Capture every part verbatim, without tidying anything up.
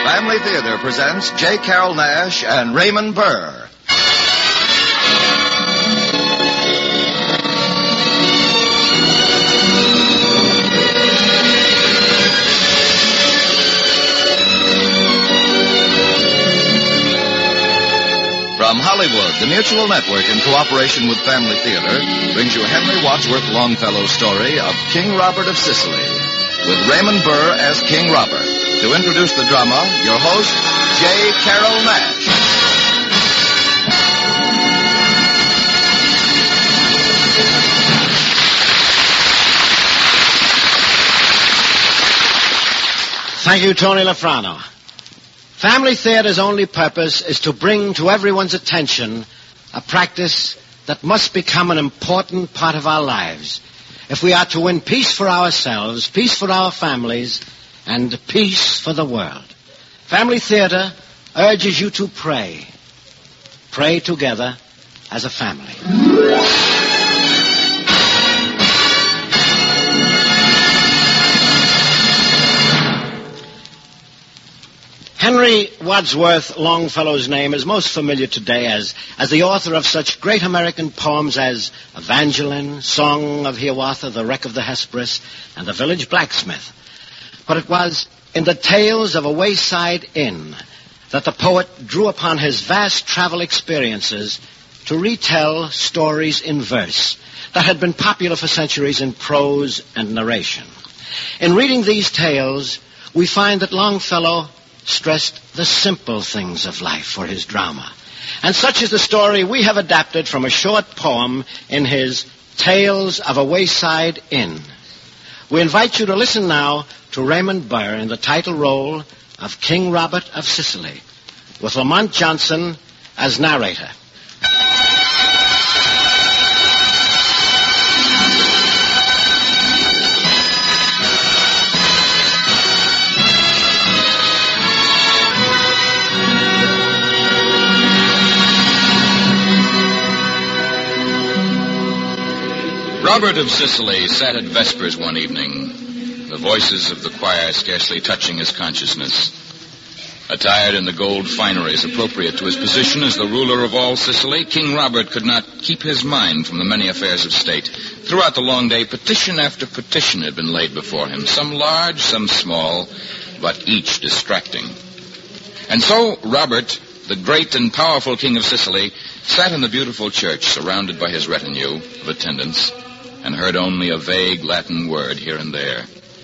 Family Theater presents J. Carrol Naish and Raymond Burr. From Hollywood, the Mutual Network, in cooperation with Family Theater, brings you Henry Wadsworth Longfellow's story of King Robert of Sicily, with Raymond Burr as King Robert. To introduce the drama, your host, J. Carrol Naish. Thank you, Tony Lafrano. Family Theater's only purpose is to bring to everyone's attention a practice that must become an important part of our lives if we are to win peace for ourselves, peace for our families, and peace for the world. Family Theater urges you to pray. Pray together as a family. Henry Wadsworth Longfellow's name is most familiar today as, as the author of such great American poems as Evangeline, Song of Hiawatha, The Wreck of the Hesperus, and The Village Blacksmith. But it was in the Tales of a Wayside Inn that the poet drew upon his vast travel experiences to retell stories in verse that had been popular for centuries in prose and narration. In reading these tales, we find that Longfellow stressed the simple things of life for his drama. And such is the story we have adapted from a short poem in his Tales of a Wayside Inn. We invite you to listen now to Raymond Burr in the title role of King Robert of Sicily, with Lamont Johnson as narrator. Robert of Sicily sat at vespers one evening, the voices of the choir scarcely touching his consciousness. Attired in the gold fineries appropriate to his position as the ruler of all Sicily, King Robert could not keep his mind from the many affairs of state. Throughout the long day, petition after petition had been laid before him, some large, some small, but each distracting. And so Robert, the great and powerful king of Sicily, sat in the beautiful church surrounded by his retinue of attendants, and heard only a vague Latin word here and there.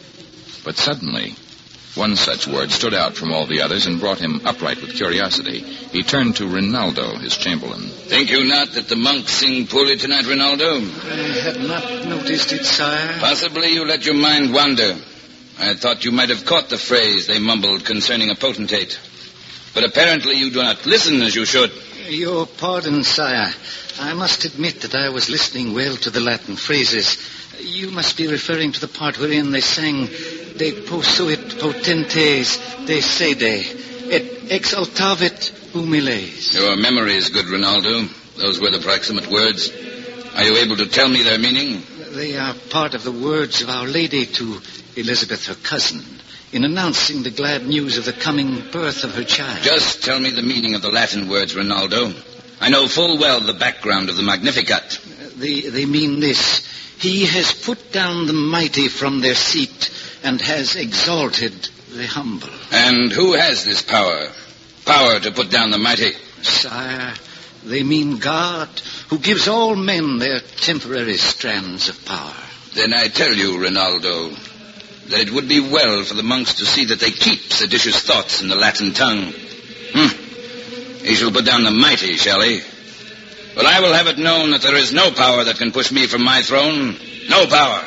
But suddenly, one such word stood out from all the others and brought him upright with curiosity. He turned to Rinaldo, his chamberlain. Think you not that the monks sing poorly tonight, Rinaldo? I had not noticed it, sire. Possibly you let your mind wander. I thought you might have caught the phrase they mumbled concerning a potentate. But apparently you do not listen as you should. Your pardon, sire. I must admit that I was listening well to the Latin phrases. You must be referring to the part wherein they sang De posuit potentes de sede et exaltavit humiles. Your memory is good, Rinaldo. Those were the proximate words. Are you able to tell me their meaning? They are part of the words of Our Lady to Elizabeth, her cousin, in announcing the glad news of the coming birth of her child. Just tell me the meaning of the Latin words, Rinaldo. I know full well the background of the Magnificat. They, they mean this. He has put down the mighty from their seat and has exalted the humble. And who has this power? Power to put down the mighty? Sire, they mean God, who gives all men their temporary strands of power. Then I tell you, Rinaldo, that it would be well for the monks to see that they keep seditious thoughts in the Latin tongue. Hmm. He shall put down the mighty, shall he? Well, I will have it known that there is no power that can push me from my throne. No power.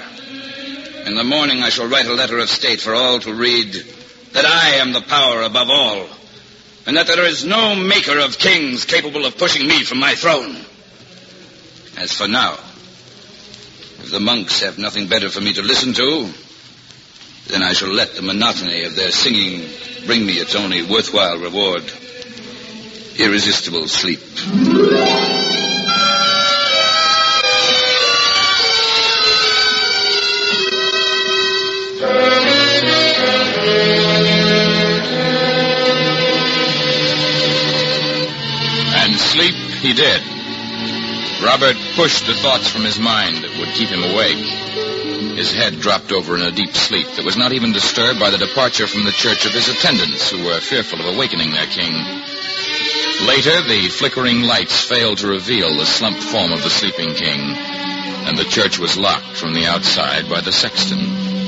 In the morning I shall write a letter of state for all to read, that I am the power above all, and that there is no maker of kings capable of pushing me from my throne. As for now, if the monks have nothing better for me to listen to, then I shall let the monotony of their singing bring me its only worthwhile reward. Irresistible sleep. he did. Robert pushed the thoughts from his mind that would keep him awake. His head dropped over in a deep sleep that was not even disturbed by the departure from the church of his attendants, who were fearful of awakening their king. Later, the flickering lights failed to reveal the slumped form of the sleeping king, and the church was locked from the outside by the sexton.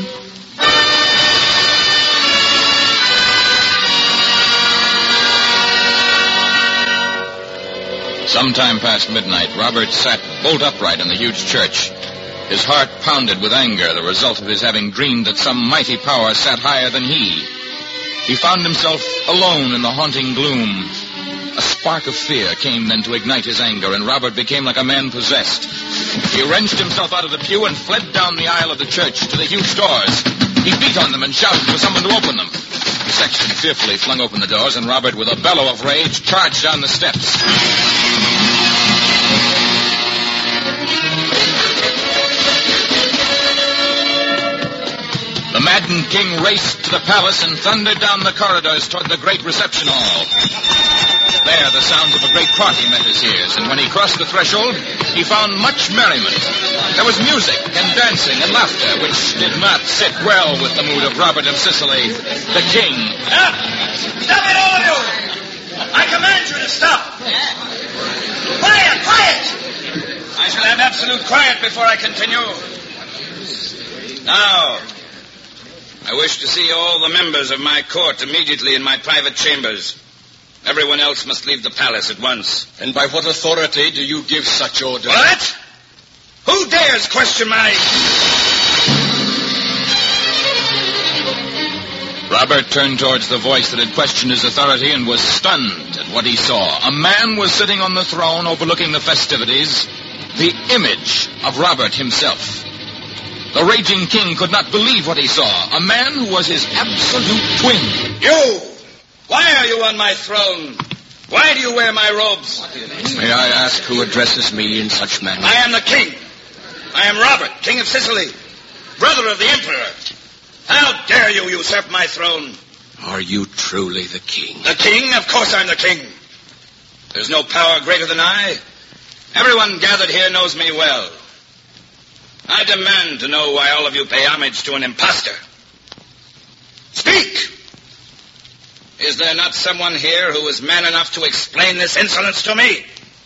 Sometime past midnight, Robert sat bolt upright in the huge church. His heart pounded with anger, the result of his having dreamed that some mighty power sat higher than he. He found himself alone in the haunting gloom. A spark of fear came then to ignite his anger, and Robert became like a man possessed. He wrenched himself out of the pew and fled down the aisle of the church to the huge doors. He beat on them and shouted for someone to open them. The sexton fearfully flung open the doors, and Robert, with a bellow of rage, charged down the steps. The maddened king raced to the palace and thundered down the corridors toward the great reception hall. There, the sounds of a great party met his ears, and when he crossed the threshold, he found much merriment. There was music and dancing and laughter, which did not sit well with the mood of Robert of Sicily, the king. Stop! Stop it, all of you! I command you to stop! Quiet, quiet! I shall have absolute quiet before I continue. Now, I wish to see all the members of my court immediately in my private chambers. Everyone else must leave the palace at once. And by what authority do you give such orders? What? Who dares question my... Robert turned towards the voice that had questioned his authority and was stunned at what he saw. A man was sitting on the throne overlooking the festivities, the image of Robert himself. The raging king could not believe what he saw. A man who was his absolute twin. You! Why are you on my throne? Why do you wear my robes? May I ask who addresses me in such manner? I am the king. I am Robert, king of Sicily, brother of the emperor. How dare you usurp my throne? Are you truly the king? The king? Of course I'm the king. There's no power greater than I. Everyone gathered here knows me well. I demand to know why all of you pay homage to an impostor. Speak! Is there not someone here who is man enough to explain this insolence to me?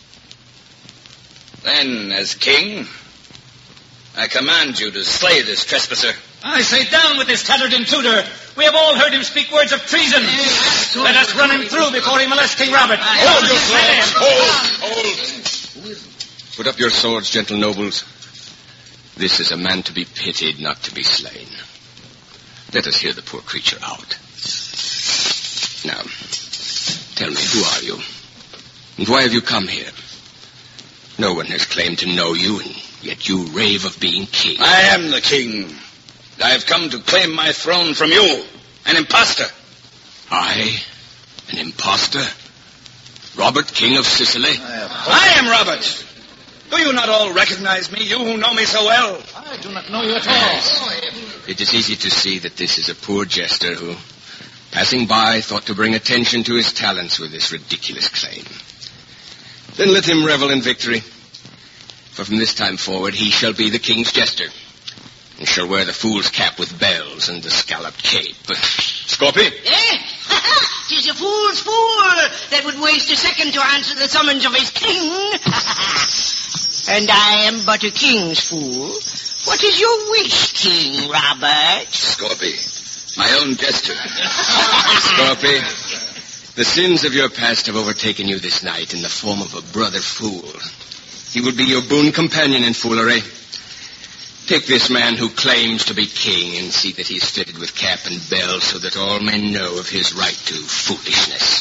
Then, as king, I command you to slay this trespasser. I say down with this tattered intruder. We have all heard him speak words of treason. Let us run him through before he molests King Robert. Hold your swords! Hold! Hold! Put up your swords, gentle nobles. This is a man to be pitied, not to be slain. Let us hear the poor creature out. Now, tell me, who are you? And why have you come here? No one has claimed to know you, and yet you rave of being king. I am the king. I have come to claim my throne from you, an impostor. I? An impostor? Robert, king of Sicily? I am Robert. Do you not all recognize me, you who know me so well? I do not know you at all. It is easy to see that this is a poor jester who, passing by, thought to bring attention to his talents with this ridiculous claim. Then let him revel in victory. For from this time forward, he shall be the king's jester, and shall wear the fool's cap with bells and the scalloped cape. Scorpy? Eh? Tis a fool's fool that would waste a second to answer the summons of his king. And I am but a king's fool. What is your wish, King Robert? Scorpy, my own jester. Scorpy, the sins of your past have overtaken you this night in the form of a brother fool. He will be your boon companion in foolery. Take this man who claims to be king and see that he's fitted with cap and bells so that all men know of his right to foolishness.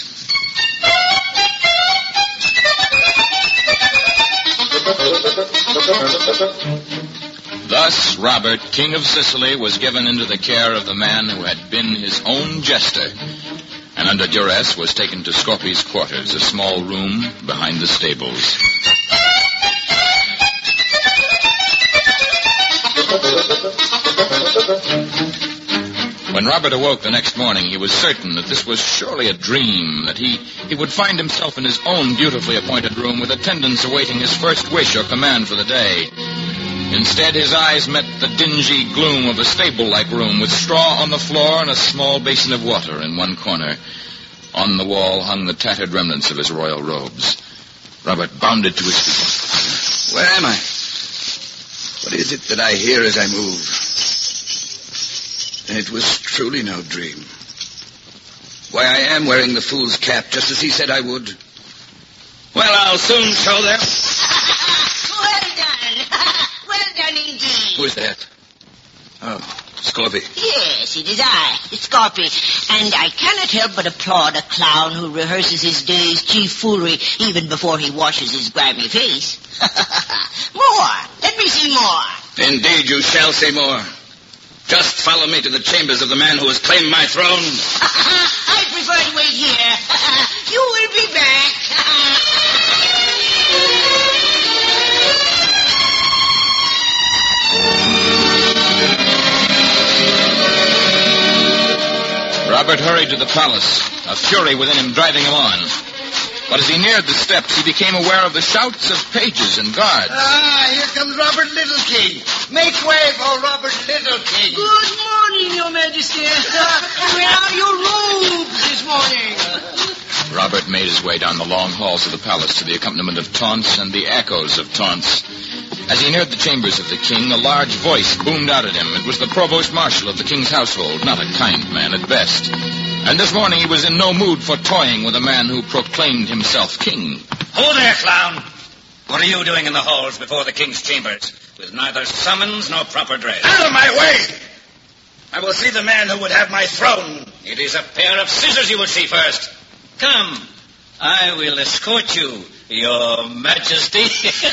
Thus, Robert, king of Sicily, was given into the care of the man who had been his own jester, and under duress was taken to Scorpy's quarters, a small room behind the stables. When Robert awoke the next morning, he was certain that this was surely a dream, that he, he would find himself in his own beautifully appointed room with attendants awaiting his first wish or command for the day. Instead, his eyes met the dingy gloom of a stable-like room with straw on the floor and a small basin of water in one corner. On the wall hung the tattered remnants of his royal robes. Robert bounded to his feet. Where am I? What is it that I hear as I move? And it was truly no dream. Why, I am wearing the fool's cap, just as he said I would. Well, I'll soon show them. Well done. Well done indeed. Who is that? Oh, Scorpy. Yes, it is I, Scorpy. And I cannot help but applaud a clown who rehearses his day's chief foolery even before he washes his grimy face. More. Let me see more. Indeed, you shall see more. Just follow me to the chambers of the man who has claimed my throne. I prefer to wait here. You will be back. Robert hurried to the palace, a fury within him driving him on. But as he neared the steps, he became aware of the shouts of pages and guards. Ah, here comes Robert Little King. Make way for Robert Little King. Good morning, Your Majesty. Where are your robes this morning? Robert made his way down the long halls of the palace to the accompaniment of taunts and the echoes of taunts. As he neared the chambers of the king, a large voice boomed out at him. It was the provost marshal of the king's household, not a kind man at best. And this morning he was in no mood for toying with a man who proclaimed himself king. Who there, clown? What are you doing in the halls before the king's chambers, with neither summons nor proper dress? Out of my way! I will see the man who would have my throne. It is a pair of scissors you will see first. Come, I will escort you, Your Majesty.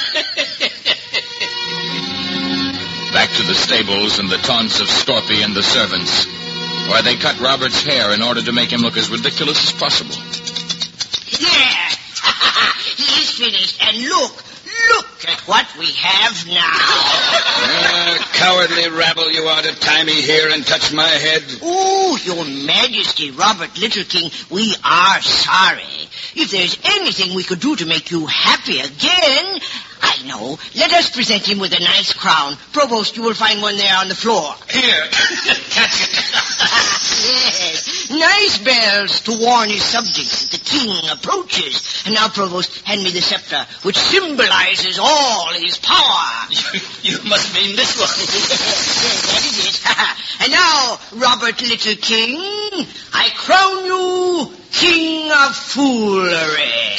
Back to the stables and the taunts of Scorpy and the servants, where they cut Robert's hair in order to make him look as ridiculous as possible. There. He is finished. And look, look at what we have now. Ah, cowardly rabble you are to tie me here and touch my head. Oh, Your Majesty, Robert Little King, we are sorry. If there's anything we could do to make you happy again, I know. Let us present him with a nice crown. Provost, you will find one there on the floor. Here, catch it. Yes, nice bells to warn his subjects that the king approaches. And now, Provost, hand me the scepter, which symbolizes all his power. You, you must mean this one. Yes, that is it. And now, Robert Little King, I crown you King of Foolery.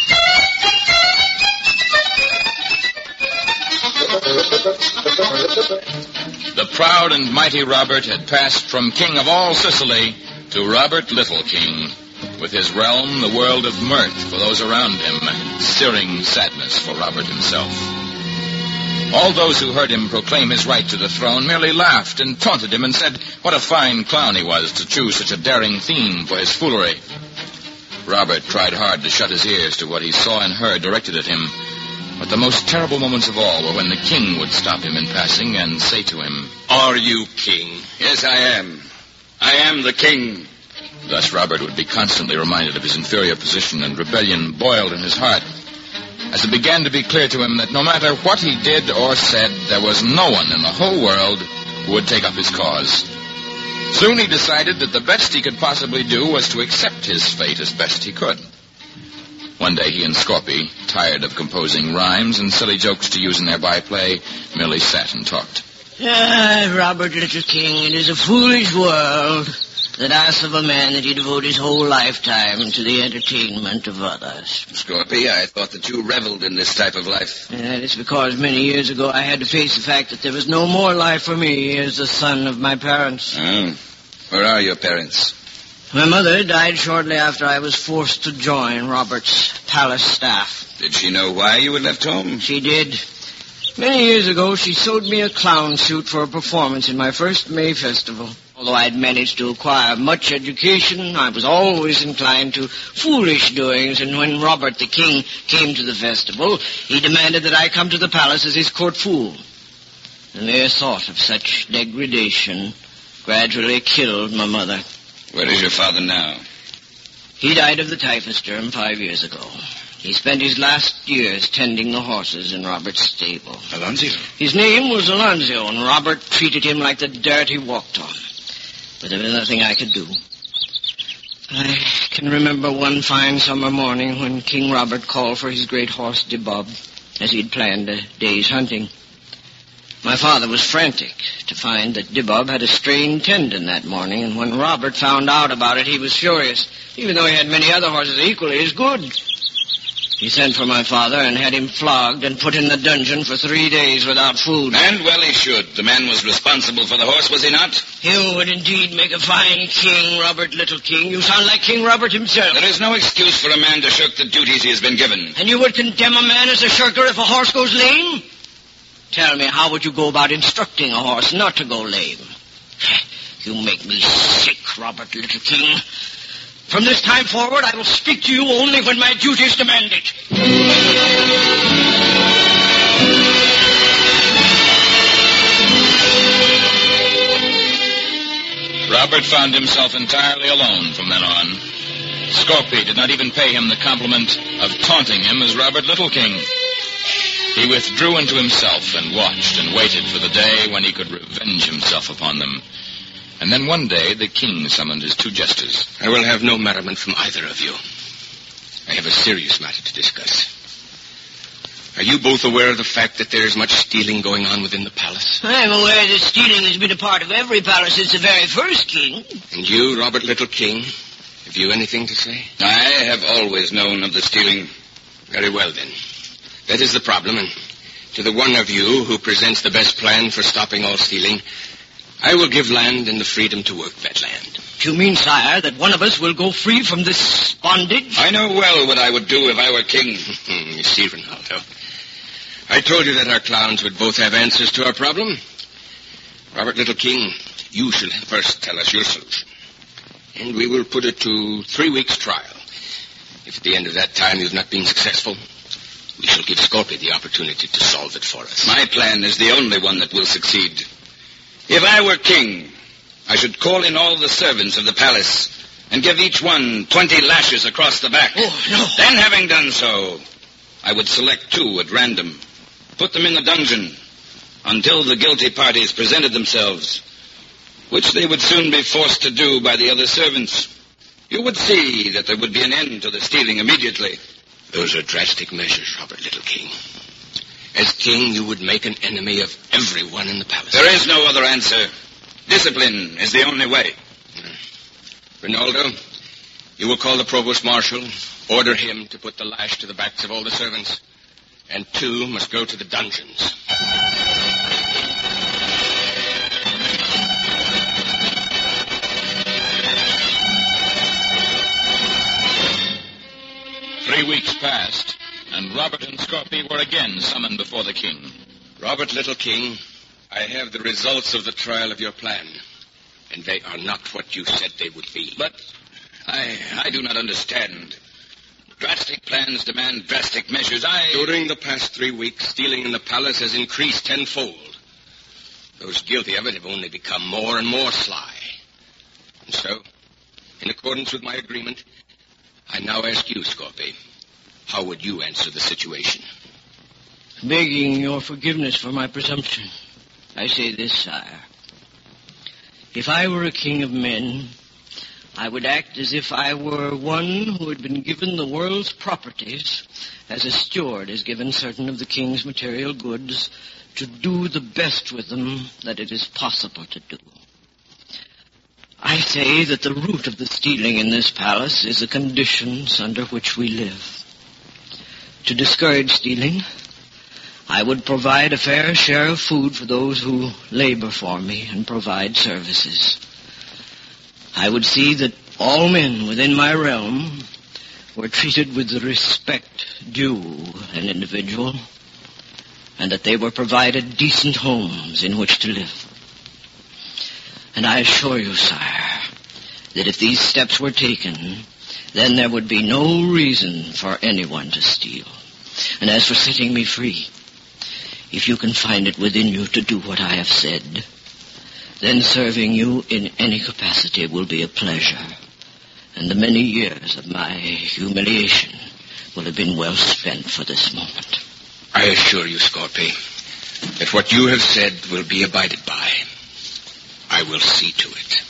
The proud and mighty Robert had passed from king of all Sicily to Robert Little King, with his realm the world of mirth for those around him, and searing sadness for Robert himself. All those who heard him proclaim his right to the throne merely laughed and taunted him and said what a fine clown he was to choose such a daring theme for his foolery. Robert tried hard to shut his ears to what he saw and heard directed at him. But the most terrible moments of all were when the king would stop him in passing and say to him, Are you king? Yes, I am. I am the king. Thus Robert would be constantly reminded of his inferior position, and rebellion boiled in his heart, as it began to be clear to him that no matter what he did or said, there was no one in the whole world who would take up his cause. Soon he decided that the best he could possibly do was to accept his fate as best he could. One day he and Scorpy, tired of composing rhymes and silly jokes to use in their byplay, merely sat and talked. Ah, Robert Little King, it is a foolish world that asks of a man that he devote his whole lifetime to the entertainment of others. Scorpy, I thought that you reveled in this type of life. And that is because many years ago I had to face the fact that there was no more life for me as the son of my parents. Oh. Where are your parents? My mother died shortly after I was forced to join Robert's palace staff. Did she know why you had left home? She did. Many years ago, she sewed me a clown suit for a performance in my first May festival. Although I had managed to acquire much education, I was always inclined to foolish doings, and when Robert the King came to the festival, he demanded that I come to the palace as his court fool. The mere thought of such degradation gradually killed my mother. Where is your father now? He died of the typhus germ five years ago. He spent his last years tending the horses in Robert's stable. Alonzo? His name was Alonzo, and Robert treated him like the dirt he walked on. But there was nothing I could do. I can remember one fine summer morning when King Robert called for his great horse, Dibub, as he'd planned a day's hunting. My father was frantic to find that Dibub had a strained tendon that morning, and when Robert found out about it, he was furious, even though he had many other horses equally as good. He sent for my father and had him flogged and put in the dungeon for three days without food. And well he should. The man was responsible for the horse, was he not? You would indeed make a fine king, Robert Little King. You sound like King Robert himself. There is no excuse for a man to shirk the duties he has been given. And you would condemn a man as a shirker if a horse goes lame? Tell me, how would you go about instructing a horse not to go lame? You make me sick, Robert Little King. From this time forward, I will speak to you only when my duties demand it. Robert found himself entirely alone from then on. Scorpy did not even pay him the compliment of taunting him as Robert Little King. He withdrew into himself and watched and waited for the day when he could revenge himself upon them. And then one day, the king summoned his two jesters. I will have no merriment from either of you. I have a serious matter to discuss. Are you both aware of the fact that there is much stealing going on within the palace? I'm aware that stealing has been a part of every palace since the very first king. And you, Robert Little King, have you anything to say? I have always known of the stealing. Very well, then. That is the problem, and to the one of you who presents the best plan for stopping all stealing, I will give land and the freedom to work that land. Do you mean, sire, that one of us will go free from this bondage? I know well what I would do if I were king. You see, Ronaldo, I told you that our clowns would both have answers to our problem. Robert Little King, you shall first tell us your solution. And we will put it to three weeks' trial. If at the end of that time you've not been successful, we shall give Scorpy the opportunity to solve it for us. My plan is the only one that will succeed. If I were king, I should call in all the servants of the palace and give each one twenty lashes across the back. Oh, no. Then, having done so, I would select two at random, put them in the dungeon until the guilty parties presented themselves, which they would soon be forced to do by the other servants. You would see that there would be an end to the stealing immediately. Those are drastic measures, Robert Little King. As king, you would make an enemy of everyone in the palace. There is no other answer. Discipline is the only way. Ronaldo, you will call the provost marshal, order him to put the lash to the backs of all the servants, and two must go to the dungeons. Three weeks passed, and Robert and Scorpy were again summoned before the king. Robert Little King, I have the results of the trial of your plan, and they are not what you said they would be. But I, I do not understand. Drastic plans demand drastic measures. I... During the past three weeks, stealing in the palace has increased tenfold. Those guilty of it have only become more and more sly. And so, in accordance with my agreement, I now ask you, Scorpy, how would you answer the situation? Begging your forgiveness for my presumption, I say this, sire. If I were a king of men, I would act as if I were one who had been given the world's properties, as a steward is given certain of the king's material goods, to do the best with them that it is possible to do. I say that the root of the stealing in this palace is the conditions under which we live. To discourage stealing, I would provide a fair share of food for those who labor for me and provide services. I would see that all men within my realm were treated with the respect due an individual, and that they were provided decent homes in which to live. And I assure you, sire, that if these steps were taken, then there would be no reason for anyone to steal. And as for setting me free, if you can find it within you to do what I have said, Then serving you in any capacity will be a pleasure. And the many years of my humiliation will have been well spent for this moment. I assure you, Scorpy, that what you have said will be abided by. I will see to it.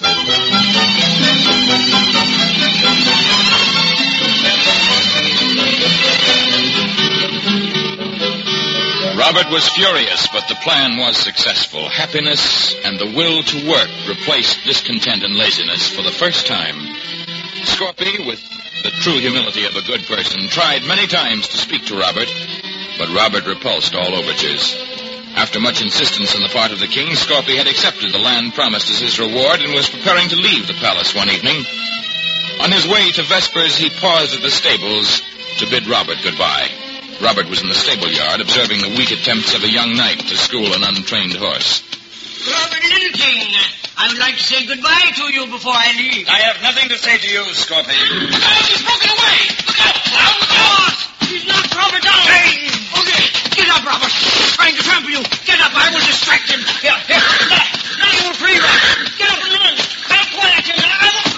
Robert was furious, but the plan was successful. Happiness and the will to work replaced discontent and laziness for the first time. Scorpy, with the true humility of a good person, tried many times to speak to Robert, but Robert repulsed all overtures. After much insistence on the part of the king, Scorpy had accepted the land promised as his reward and was preparing to leave the palace one evening. On his way to Vespers, he paused at the stables to bid Robert goodbye. Robert was in the stable yard, observing the weak attempts of a young knight to school an untrained horse. Robert Littleking, I would like to say goodbye to you before I leave. I have nothing to say to you, Scorpy. Oh, he's broken away! Look out! Out with yours! He's knocked Robert down! Hey! Okay, get up, Robert. He's trying to trample you. Get up, I will distract him. Here, here. Now, now you're free, Robert. Get up and run. I'll point at him. I will...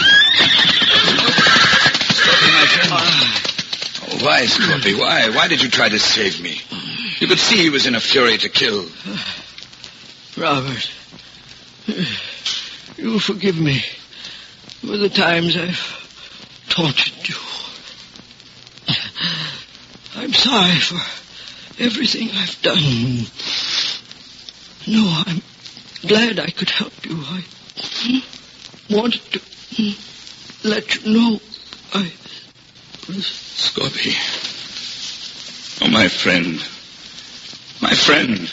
Scorpy, my friend. Oh, why, Scorpy? Why? Why did you try to save me? You could see he was in a fury to kill. Robert, you'll forgive me for the times I've tortured you. I'm sorry for everything I've done. No, I'm glad I could help you. I wanted to let you know I was... Scorpy. Oh, my friend. My friend.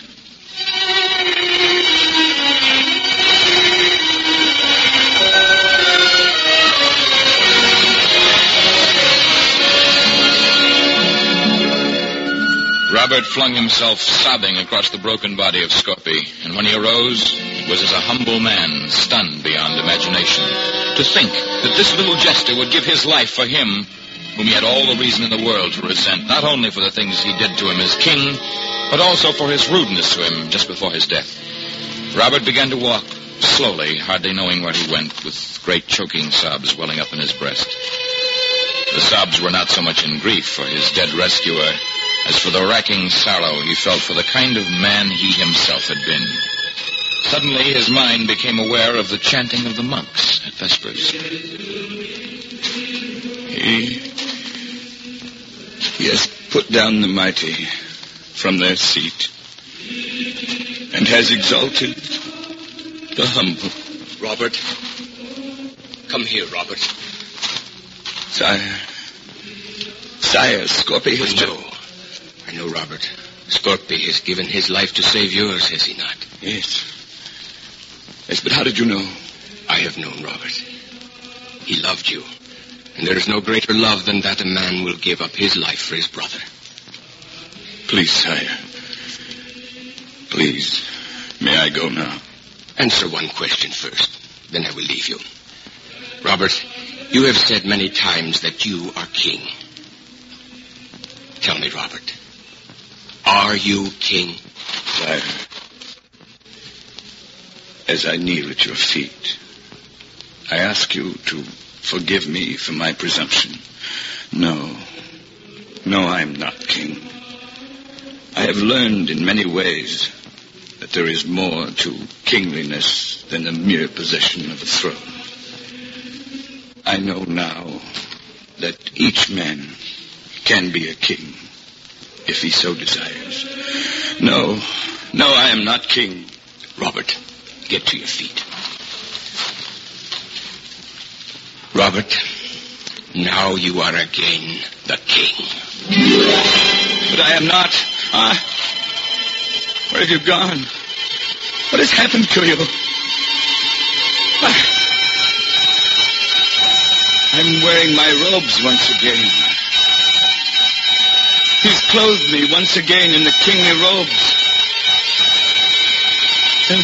Robert flung himself sobbing across the broken body of Scorpy, and when he arose, it was as a humble man, stunned beyond imagination. To think that this little jester would give his life for him, whom he had all the reason in the world to resent, not only for the things he did to him as king, but also for his rudeness to him just before his death. Robert began to walk slowly, hardly knowing where he went, with great choking sobs welling up in his breast. The sobs were not so much in grief for his dead rescuer as for the racking sorrow he felt for the kind of man he himself had been. Suddenly his mind became aware of the chanting of the monks at Vespers. He... He has put down the mighty from their seat and has exalted the humble. Robert. Come here, Robert. Sire. Sire, Scorpy has... I know. I know, Robert. Scorpy has given his life to save yours, has he not? Yes. Yes, but how did you know? I have known, Robert. He loved you. And there is no greater love than that a man will give up his life for his brother. Please, sire. Please. May I go now? Answer one question first. Then I will leave you. Robert, you have said many times that you are king. Tell me, Robert. Are you king? Sire, as I kneel at your feet, I ask you to forgive me for my presumption. No. No, I am not king. I have learned in many ways that there is more to kingliness than the mere possession of a throne. I know now that each man can be a king if he so desires. No, no, I am not king. Robert, get to your feet. Robert, now you are again the king. But I am not. Ah, where have you gone? What has happened to you? Ah, I'm wearing my robes once again. He's clothed me once again in the kingly robes. And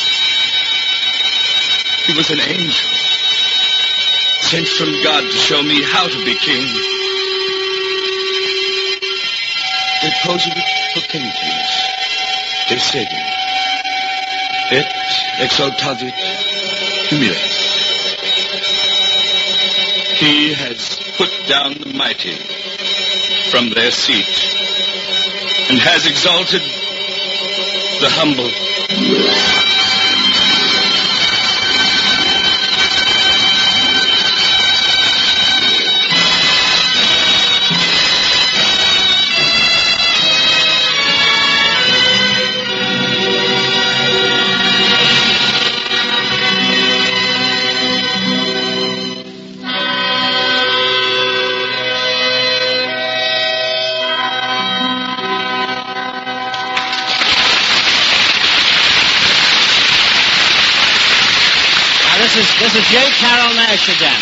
he was an angel, sent from God to show me how to be king. Deposito potentes, te seguem, et exaltavit humiles. He has put down the mighty from their seat and has exalted the humble. This is, this is J. Carrol Naish again.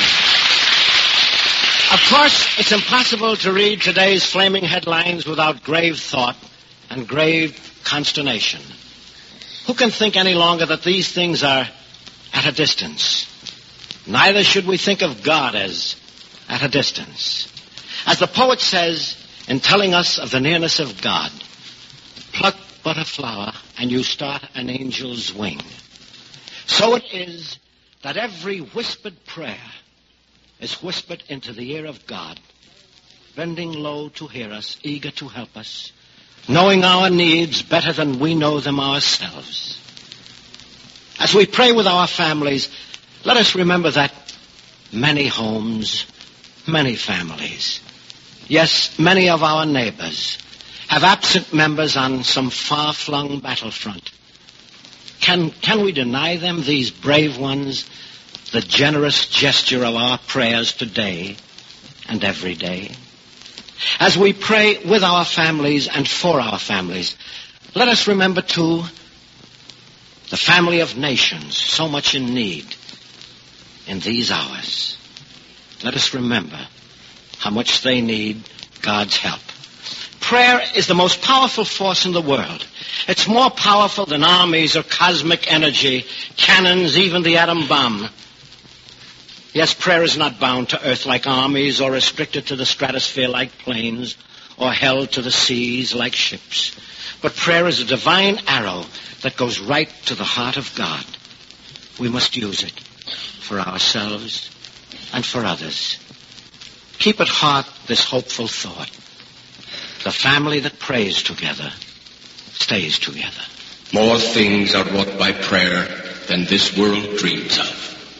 Of course, it's impossible to read today's flaming headlines without grave thought and grave consternation. Who can think any longer that these things are at a distance? Neither should we think of God as at a distance. As the poet says in telling us of the nearness of God, pluck but a flower and you start an angel's wing. So it is that every whispered prayer is whispered into the ear of God, bending low to hear us, eager to help us, knowing our needs better than we know them ourselves. As we pray with our families, let us remember that many homes, many families, yes, many of our neighbors, have absent members on some far-flung battlefront. Can, can we deny them, these brave ones, the generous gesture of our prayers today and every day? As we pray with our families and for our families, let us remember, too, the family of nations so much in need in these hours. Let us remember how much they need God's help. Prayer is the most powerful force in the world. It's more powerful than armies or cosmic energy, cannons, even the atom bomb. Yes, prayer is not bound to earth like armies or restricted to the stratosphere like planes or held to the seas like ships. But prayer is a divine arrow that goes right to the heart of God. We must use it for ourselves and for others. Keep at heart this hopeful thought. The family that prays together stays together. More things are wrought by prayer than this world dreams of.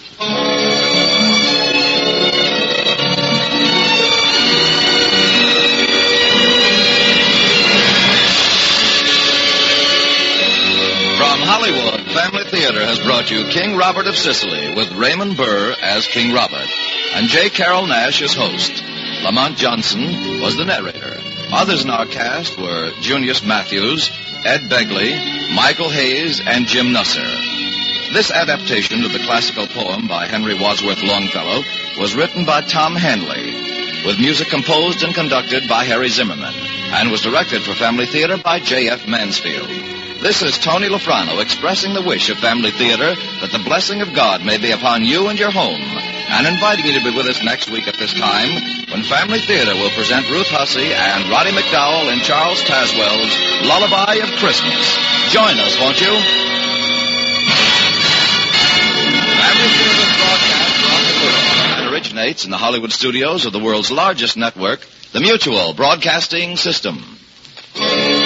From Hollywood, Family Theater has brought you King Robert of Sicily with Raymond Burr as King Robert and J. Carrol Naish as host. Lamont Johnson was the narrator. Others in our cast were Junius Matthews, Ed Begley, Michael Hayes, and Jim Nusser. This adaptation of the classical poem by Henry Wadsworth Longfellow was written by Tom Hanley, with music composed and conducted by Harry Zimmerman, and was directed for Family Theater by J F Mansfield. This is Tony Lafrano expressing the wish of Family Theater that the blessing of God may be upon you and your home, and inviting you to be with us next week at this time when Family Theater will present Ruth Hussey and Roddy McDowell in Charles Tazwell's Lullaby of Christmas. Join us, won't you? Family Theater's broadcast around the world and originates in the Hollywood studios of the world's largest network, the Mutual Broadcasting System.